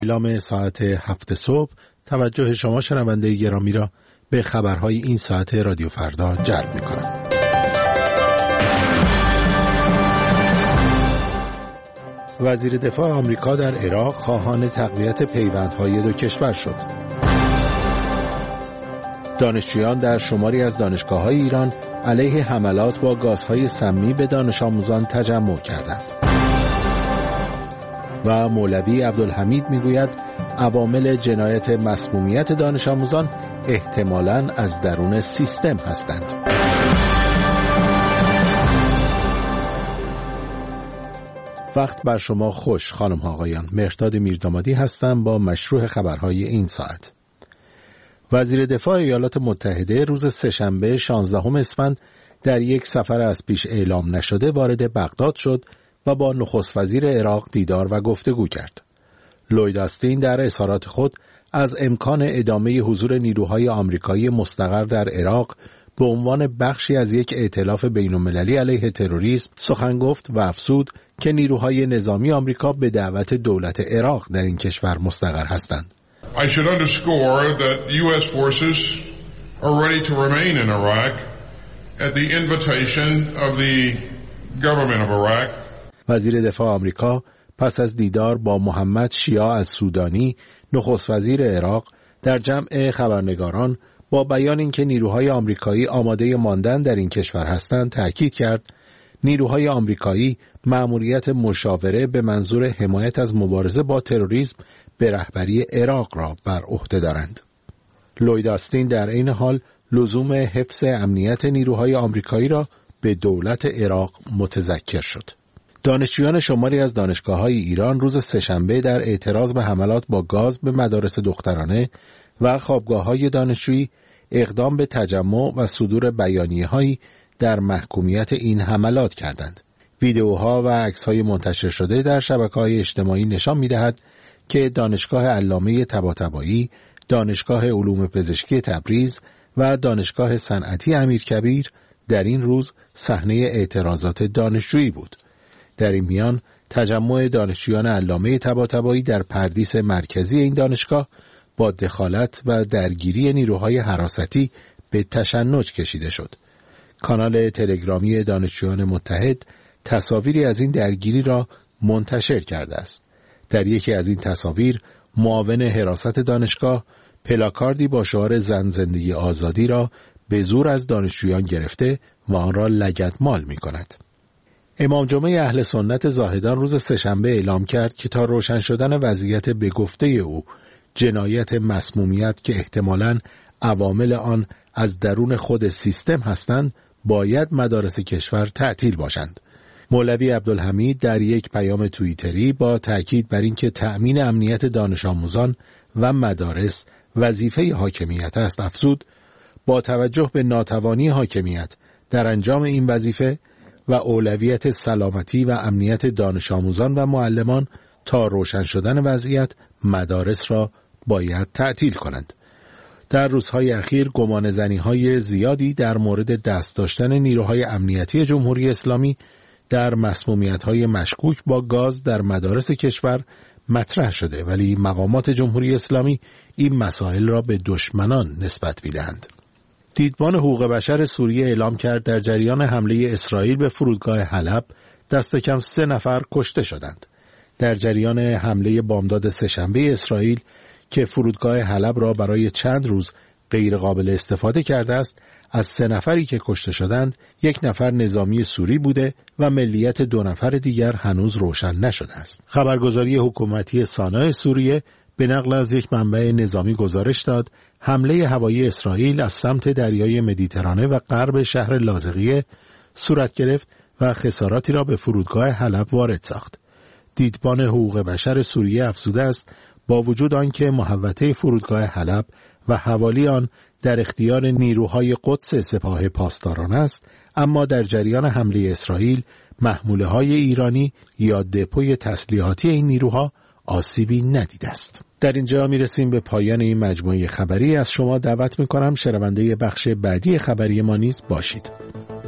اعلام ساعت 7 صبح توجه شما شنونده گرامی را به خبرهای این ساعت رادیو فردا جلب می‌کنم. وزیر دفاع آمریکا در عراق خواهان تقویت پیوندهای دو کشور شد. دانشجویان در شماری از دانشگاه‌های ایران علیه حملات با گازهای سمی به دانش آموزان تجمع کردند. و مولوی عبدالحمید میگوید عوامل جنایت مسمومیت دانش آموزان احتمالاً از درون سیستم هستند. وقت بر شما خوش خانم ها آقایان. مهرداد میردامادی هستم با مشروع خبرهای این ساعت. وزیر دفاع ایالات متحده روز سه‌شنبه 16 اسفند در یک سفر از پیش اعلام نشده وارد بغداد شد و با نخست وزیر عراق دیدار و گفتگو کرد. لوید آستین در اظهارات خود از امکان ادامه حضور نیروهای آمریکایی مستقر در عراق به عنوان بخشی از یک ائتلاف بین‌المللی علیه تروریسم سخن گفت و افزود که نیروهای نظامی آمریکا به دعوت دولت عراق در این کشور مستقر هستند. I should underscore that U.S. forces are ready to remain in Iraq at the invitation of the government of Iraq. وزیر دفاع آمریکا پس از دیدار با محمد شیاع السودانی نخست وزیر عراق در جمع خبرنگاران با بیان اینکه نیروهای آمریکایی آماده ماندن در این کشور هستند تأکید کرد نیروهای آمریکایی مأموریت مشاوره به منظور حمایت از مبارزه با تروریسم به رهبری عراق را بر عهده دارند. لوید آستین در این حال لزوم حفظ امنیت نیروهای آمریکایی را به دولت عراق متذکر شد. دانشجویان شماری از دانشگاه‌های ایران روز سه‌شنبه در اعتراض به حملات با گاز به مدارس دخترانه و خوابگاه‌های دانشجویی اقدام به تجمع و صدور بیانیه‌هایی در محکومیت این حملات کردند. ویدئوها و عکس‌های منتشر شده در شبکه‌های اجتماعی نشان می‌دهد که دانشگاه علامه طباطبایی، دانشگاه علوم پزشکی تبریز و دانشگاه صنعتی امیرکبیر در این روز صحنه اعتراضات دانشجویی بود. در این میان تجمع دانشجویان علامه طباطبایی در پردیس مرکزی این دانشگاه با دخالت و درگیری نیروهای حراستی به تشنج کشیده شد. کانال تلگرامی دانشجویان متحد تصاویری از این درگیری را منتشر کرده است. در یکی از این تصاویر معاون حراست دانشگاه پلاکاردی با شعار زن زندگی آزادی را به زور از دانشجویان گرفته و آن را لگدمال می کند. امام جمعه اهل سنت زاهدان روز سه‌شنبه اعلام کرد که تا روشن شدن وضعیت به گفته او جنایت مسمومیت که احتمالاً عوامل آن از درون خود سیستم هستند باید مدارس کشور تعطیل باشند. مولوی عبدالحمید در یک پیام توییتری با تأکید بر اینکه تأمین امنیت دانش آموزان و مدارس وظیفه حاکمیت است افزود با توجه به ناتوانی حاکمیت در انجام این وظیفه و اولویت سلامتی و امنیت دانش آموزان و معلمان تا روشن شدن وضعیت مدارس را باید تعطیل کنند. در روزهای اخیر گمانه‌زنی‌های زیادی در مورد دست داشتن نیروهای امنیتی جمهوری اسلامی در مسمومیت‌های مشکوک با گاز در مدارس کشور مطرح شده ولی مقامات جمهوری اسلامی این مسائل را به دشمنان نسبت می‌دهند. دیدبان حقوق بشر سوریه اعلام کرد در جریان حمله اسرائیل به فرودگاه حلب دست کم 3 نفر کشته شدند. در جریان حمله بامداد سه‌شنبه اسرائیل که فرودگاه حلب را برای چند روز غیر قابل استفاده کرده است، از 3 نفری که کشته شدند 1 نفر نظامی سوری بوده و ملیت 2 نفر دیگر هنوز روشن نشده است. خبرگزاری حکومتی سانا سوریه به نقل از یک منبع نظامی گزارش داد حمله هوایی اسرائیل از سمت دریای مدیترانه و غرب شهر لاذقیه صورت گرفت و خساراتی را به فرودگاه حلب وارد ساخت. دیدبان حقوق بشر سوریه افزوده است با وجود آنکه محوطه فرودگاه حلب و حوالی آن در اختیار نیروهای قدس سپاه پاسداران است، اما در جریان حمله اسرائیل محموله‌های ایرانی یا دپوی تسلیحاتی این نیروها آسیبی ندیده است. در اینجا میرسیم به پایان این مجموعه خبری. از شما دعوت میکنم شنونده بخش بعدی خبری ما نیز باشید.